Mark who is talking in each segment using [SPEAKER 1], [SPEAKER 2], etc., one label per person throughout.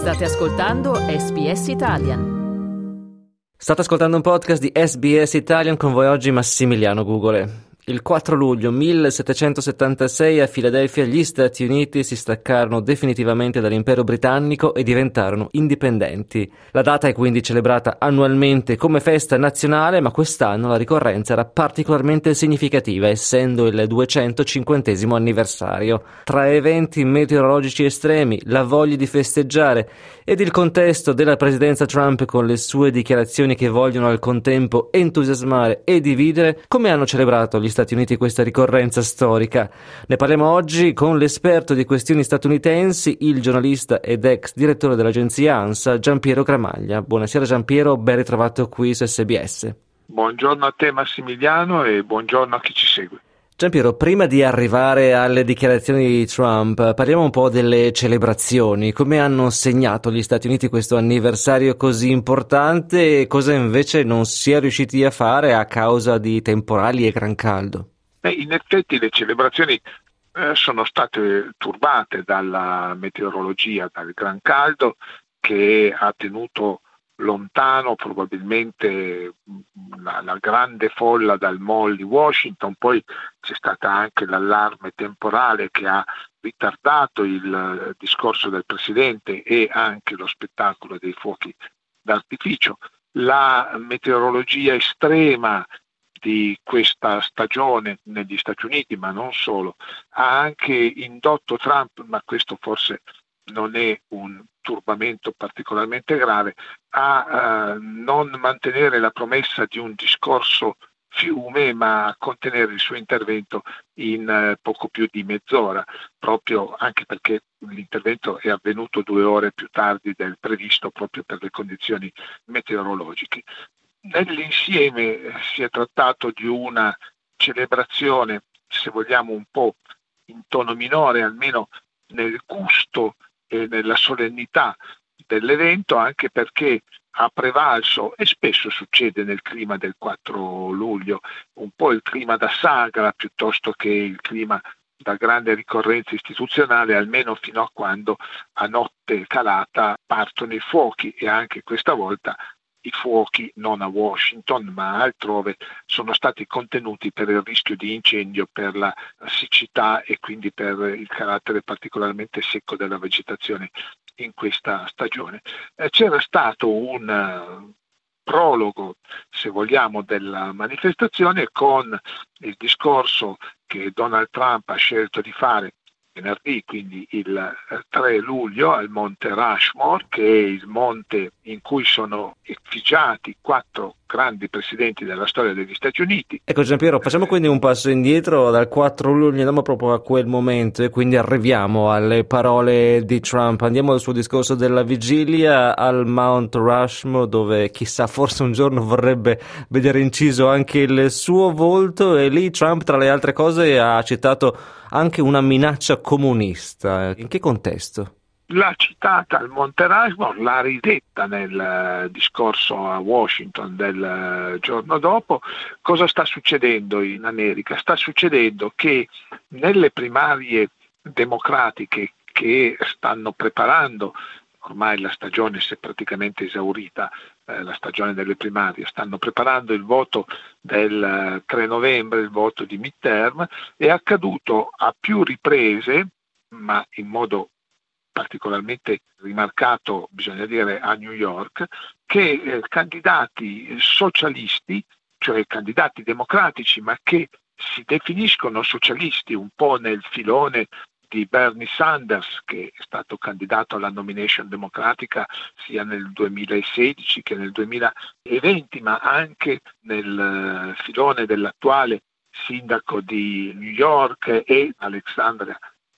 [SPEAKER 1] State ascoltando SBS Italian.
[SPEAKER 2] State ascoltando un podcast di SBS Italian, con voi oggi Massimiliano Gugole. Il 4 luglio 1776 a Filadelfia gli Stati Uniti si staccarono definitivamente dall'impero britannico e diventarono indipendenti. La data è quindi celebrata annualmente come festa nazionale, ma quest'anno la ricorrenza era particolarmente significativa, essendo il 250° anniversario. Tra eventi meteorologici estremi, la voglia di festeggiare ed il contesto della presidenza Trump con le sue dichiarazioni che vogliono al contempo entusiasmare e dividere, come hanno celebrato gli Stati Uniti questa ricorrenza storica? Ne parliamo oggi con l'esperto di questioni statunitensi, il giornalista ed ex direttore dell'agenzia ANSA, Giampiero Gramaglia. Buonasera Giampiero, ben ritrovato qui su SBS.
[SPEAKER 3] Buongiorno a te Massimiliano e buongiorno a chi ci segue.
[SPEAKER 2] Giampiero, prima di arrivare alle dichiarazioni di Trump, parliamo un po' delle celebrazioni. Come hanno segnato gli Stati Uniti questo anniversario così importante e cosa invece non si è riusciti a fare a causa di temporali e gran caldo?
[SPEAKER 3] In effetti le celebrazioni sono state turbate dalla meteorologia, dal gran caldo che ha tenuto lontano probabilmente la grande folla dal mall di Washington. Poi c'è stata anche l'allarme temporale che ha ritardato il discorso del presidente e anche lo spettacolo dei fuochi d'artificio. La meteorologia estrema di questa stagione negli Stati Uniti, ma non solo, ha anche indotto Trump, ma questo forse non è un turbamento particolarmente grave, a non mantenere la promessa di un discorso fiume, ma a contenere il suo intervento in poco più di mezz'ora, proprio anche perché l'intervento è avvenuto 2 ore più tardi del previsto, proprio per le condizioni meteorologiche. Nell'insieme si è trattato di una celebrazione, se vogliamo, un po' in tono minore, almeno nel gusto e nella solennità dell'evento, anche perché ha prevalso, e spesso succede nel clima del 4 luglio, un po' il clima da sagra piuttosto che il clima da grande ricorrenza istituzionale, almeno fino a quando a notte calata partono i fuochi, e anche questa volta i fuochi, non a Washington ma altrove, sono stati contenuti per il rischio di incendio, per la siccità e quindi per il carattere particolarmente secco della vegetazione in questa stagione. C'era stato un prologo, se vogliamo, della manifestazione con il discorso che Donald Trump ha scelto di fare venerdì, quindi il 3 luglio, al Monte Rushmore, che è il monte in cui sono effigiati 4 grandi presidenti della storia degli Stati Uniti.
[SPEAKER 2] Ecco Giampiero, facciamo quindi un passo indietro, dal 4 luglio andiamo proprio a quel momento e quindi arriviamo alle parole di Trump. Andiamo al suo discorso della vigilia al Mount Rushmore, dove chissà, forse un giorno vorrebbe vedere inciso anche il suo volto, e lì Trump, tra le altre cose, ha citato anche una minaccia comunista. In che contesto?
[SPEAKER 3] L'ha citata al Monte Rushmore, l'ha ridetta nel discorso a Washington del giorno dopo. Cosa sta succedendo in America? Sta succedendo che nelle primarie democratiche che stanno preparando, ormai la stagione si è praticamente esaurita, la stagione delle primarie, stanno preparando il voto del 3 novembre, il voto di midterm, è accaduto a più riprese, ma in modo particolarmente rimarcato, bisogna dire, a New York, che candidati socialisti, cioè candidati democratici, ma che si definiscono socialisti un po' nel filone di Bernie Sanders, che è stato candidato alla nomination democratica sia nel 2016 che nel 2020, ma anche nel filone dell'attuale sindaco di New York e Alexandria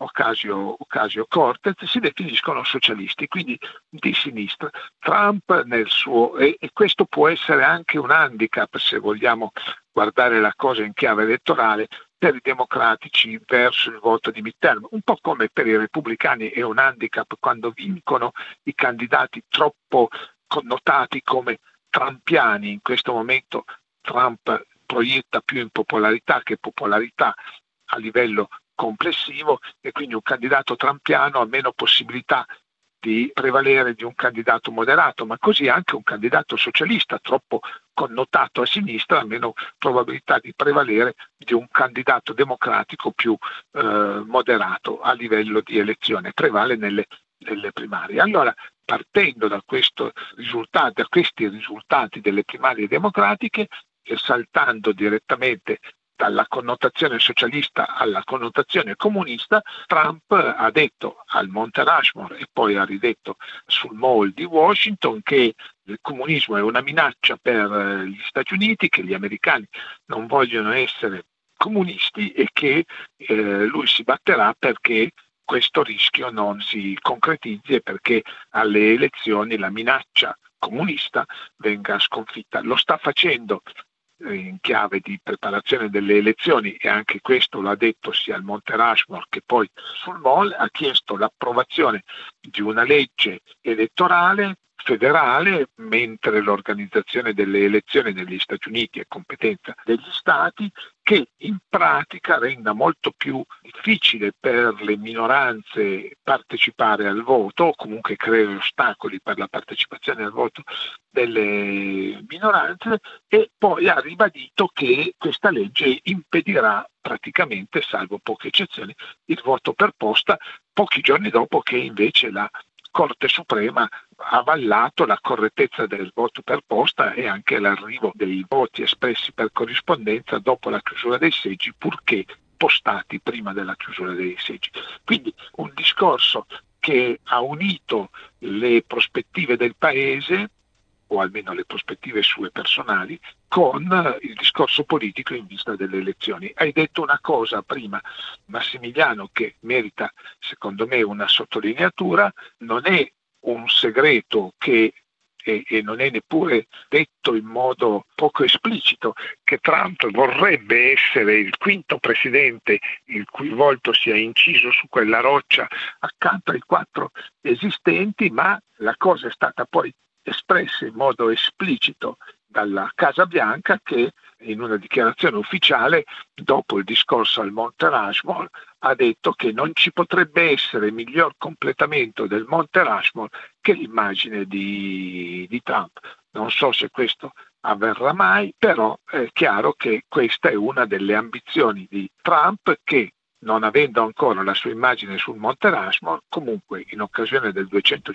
[SPEAKER 3] Ocasio-Cortez, si definiscono socialisti, quindi di sinistra. Trump nel suo, e questo può essere anche un handicap, se vogliamo guardare la cosa in chiave elettorale, per i democratici verso il voto di midterm, un po' come per i repubblicani è un handicap quando vincono i candidati troppo connotati come trumpiani. In questo momento Trump proietta più impopolarità che popolarità a livello complessivo, e quindi un candidato trumpiano ha meno possibilità di prevalere di un candidato moderato, ma così anche un candidato socialista troppo connotato a sinistra ha meno probabilità di prevalere di un candidato democratico più moderato a livello di elezione, prevale nelle primarie. Allora, partendo da questi risultati delle primarie democratiche e saltando direttamente dalla connotazione socialista alla connotazione comunista, Trump ha detto al Monte Rushmore e poi ha ridetto sul Mall di Washington che il comunismo è una minaccia per gli Stati Uniti, che gli americani non vogliono essere comunisti e che lui si batterà perché questo rischio non si concretizzi e perché alle elezioni la minaccia comunista venga sconfitta. Lo sta facendo in chiave di preparazione delle elezioni e anche questo l'ha detto sia al Monte Rushmore che poi sul Mall, ha chiesto l'approvazione di una legge elettorale federale, mentre l'organizzazione delle elezioni negli Stati Uniti è competenza degli Stati, che in pratica renda molto più difficile per le minoranze partecipare al voto o comunque crea ostacoli per la partecipazione al voto delle minoranze, e poi ha ribadito che questa legge impedirà praticamente, salvo poche eccezioni, il voto per posta, pochi giorni dopo che invece la Corte Suprema ha avallato la correttezza del voto per posta e anche l'arrivo dei voti espressi per corrispondenza dopo la chiusura dei seggi, purché postati prima della chiusura dei seggi. Quindi un discorso che ha unito le prospettive del Paese, o almeno le prospettive sue personali, con il discorso politico in vista delle elezioni. Hai detto una cosa prima, Massimiliano, che merita secondo me una sottolineatura: non è un segreto che e non è neppure detto in modo poco esplicito che Trump vorrebbe essere il quinto presidente il cui volto sia inciso su quella roccia accanto ai 4 esistenti, ma la cosa è stata poi espressa in modo esplicito dalla Casa Bianca, che in una dichiarazione ufficiale dopo il discorso al Monte Rushmore ha detto che non ci potrebbe essere miglior completamento del Monte Rushmore che l'immagine di Trump. Non so se questo avverrà mai, però è chiaro che questa è una delle ambizioni di Trump, che non avendo ancora la sua immagine sul Monte Rushmore, comunque in occasione del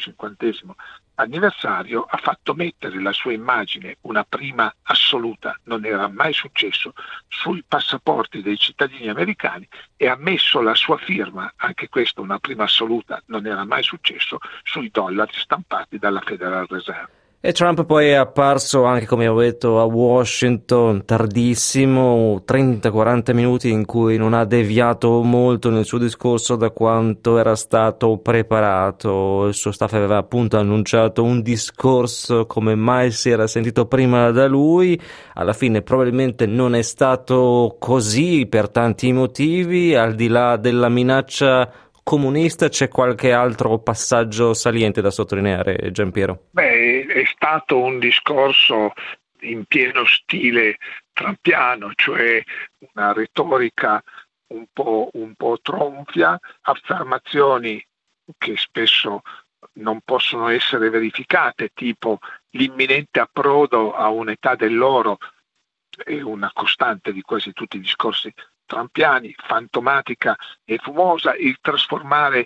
[SPEAKER 3] 250° anniversario ha fatto mettere la sua immagine, una prima assoluta, non era mai successo, sui passaporti dei cittadini americani, e ha messo la sua firma, anche questa una prima assoluta, non era mai successo, sui dollari stampati dalla Federal Reserve.
[SPEAKER 2] E Trump poi è apparso anche, come ho detto, a Washington tardissimo, 30-40 minuti in cui non ha deviato molto nel suo discorso da quanto era stato preparato. Il suo staff aveva appunto annunciato un discorso come mai si era sentito prima da lui. Alla fine probabilmente non è stato così per tanti motivi, al di là della minaccia comunista. C'è qualche altro passaggio saliente da sottolineare, Giampiero?
[SPEAKER 3] Beh, è stato un discorso in pieno stile trumpiano, cioè una retorica un po' tronfia, affermazioni che spesso non possono essere verificate, tipo l'imminente approdo a un'età dell'oro, è una costante di quasi tutti i discorsi trumpiani, fantomatica e fumosa, il trasformare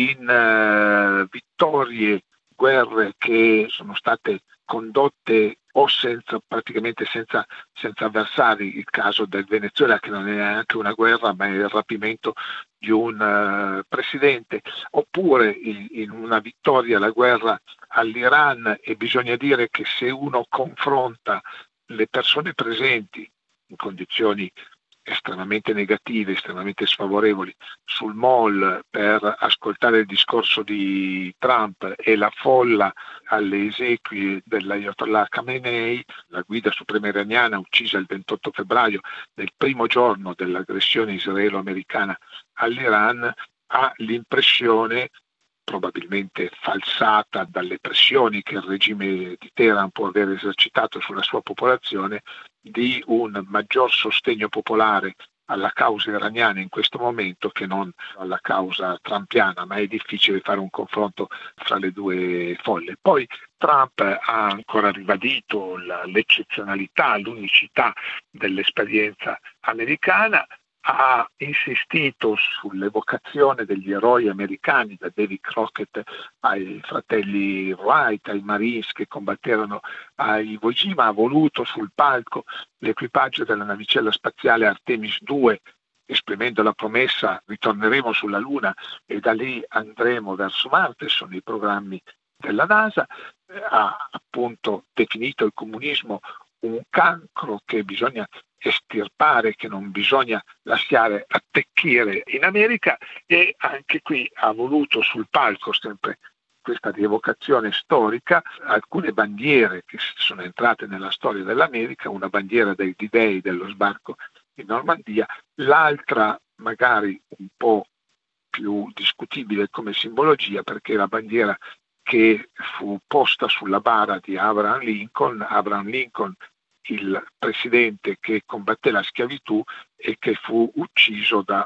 [SPEAKER 3] in vittorie guerre che sono state condotte o praticamente senza avversari, il caso del Venezuela, che non è neanche una guerra ma è il rapimento di un presidente, oppure in una vittoria la guerra all'Iran. E bisogna dire che se uno confronta le persone presenti in condizioni estremamente negative, estremamente sfavorevoli sul Mall per ascoltare il discorso di Trump e la folla alle esequie dell'Ayatollah Khamenei, la guida suprema iraniana uccisa il 28 febbraio, nel primo giorno dell'aggressione israelo-americana all'Iran, ha l'impressione, probabilmente falsata dalle pressioni che il regime di Teheran può aver esercitato sulla sua popolazione, di un maggior sostegno popolare alla causa iraniana in questo momento che non alla causa trumpiana, ma è difficile fare un confronto fra le due folle. Poi Trump ha ancora ribadito l'eccezionalità, l'unicità dell'esperienza americana, ha insistito sull'evocazione degli eroi americani, da Davy Crockett ai fratelli Wright, ai Marines che combatterono a Iwo Jima, ha voluto sul palco l'equipaggio della navicella spaziale Artemis II, esprimendo la promessa: ritorneremo sulla Luna e da lì andremo verso Marte. Sono i programmi della NASA. Ha appunto definito il comunismo un cancro che bisogna estirpare, che non bisogna lasciare attecchire in America, e anche qui ha voluto sul palco, sempre questa rievocazione storica, alcune bandiere che sono entrate nella storia dell'America, una bandiera dei D-Day, dello sbarco in Normandia, l'altra magari un po' più discutibile come simbologia, perché la bandiera che fu posta sulla bara di Abraham Lincoln, il presidente che combatté la schiavitù e che fu ucciso da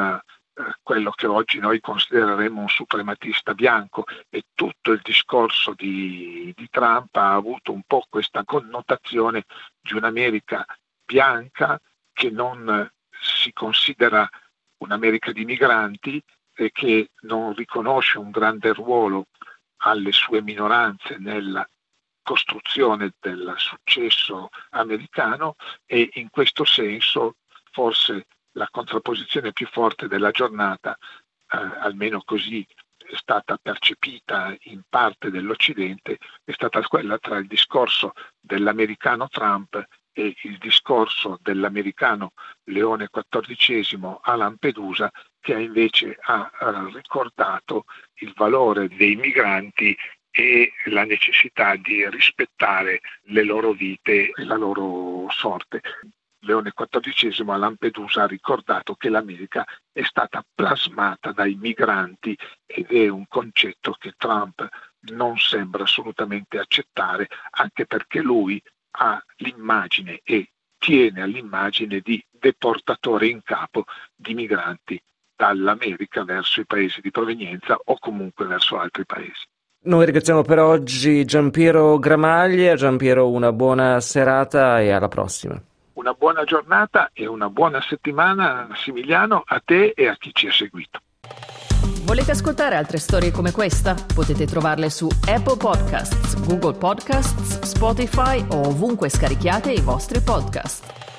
[SPEAKER 3] quello che oggi noi considereremo un suprematista bianco. E tutto il discorso di Trump ha avuto un po' questa connotazione di un'America bianca che non si considera un'America di migranti e che non riconosce un grande ruolo alle sue minoranze nella costruzione del successo americano, e in questo senso forse la contrapposizione più forte della giornata, almeno così è stata percepita in parte dell'Occidente, è stata quella tra il discorso dell'americano Trump e il discorso dell'americano Leone XIV a Lampedusa, che invece ha ricordato il valore dei migranti e la necessità di rispettare le loro vite e la loro sorte. Leone XIV a Lampedusa ha ricordato che l'America è stata plasmata dai migranti, ed è un concetto che Trump non sembra assolutamente accettare, anche perché lui ha l'immagine e tiene all'immagine di deportatore in capo di migranti dall'America verso i paesi di provenienza o comunque verso altri paesi.
[SPEAKER 2] Noi ringraziamo per oggi Giampiero Gramaglia. Giampiero, una buona serata e alla prossima.
[SPEAKER 3] Una buona giornata e una buona settimana, Massimiliano, a te e a chi ci ha seguito.
[SPEAKER 1] Volete ascoltare altre storie come questa? Potete trovarle su Apple Podcasts, Google Podcasts, Spotify o ovunque scarichiate i vostri podcast.